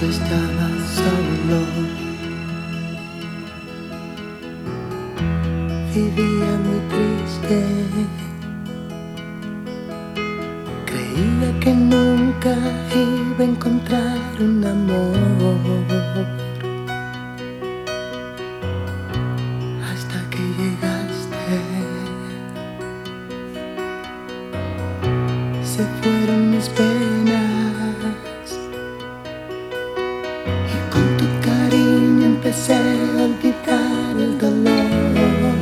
estaba solo, vivía muy triste. Creía que nunca iba a encontrar un amor, hasta que llegaste. Se fueron mis penas y con tu cariño empecé a olvidar el dolor.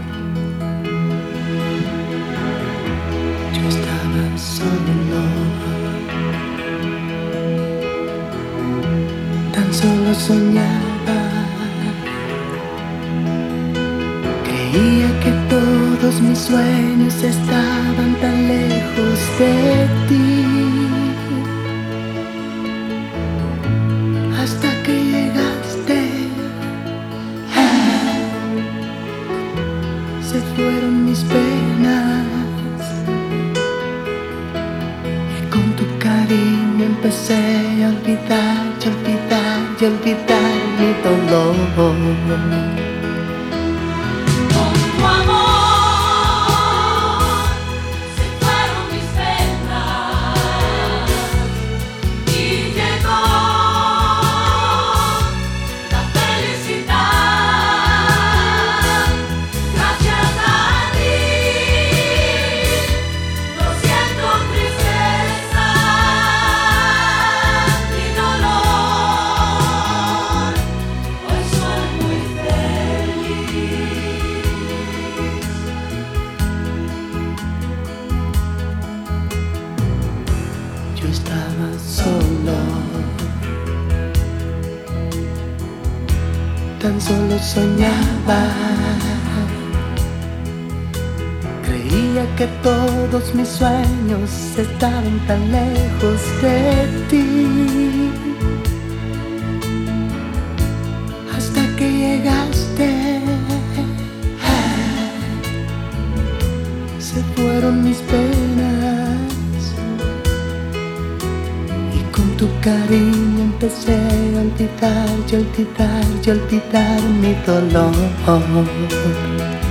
Yo estaba solo, tan solo soñaba. Creía que todos mis sueños estaban tan lejos de ti, hasta que llegaste. Se fueron mis penas y con tu cariño empecé a olvidar y olvidar y olvidar mi dolor. Yo estaba solo, tan solo soñaba. Creía que todos mis sueños estaban tan lejos de ti, hasta que llegaste. Se fueron mis penas y con tu cariño empecé a olvidar y olvidar y olvidar mi dolor.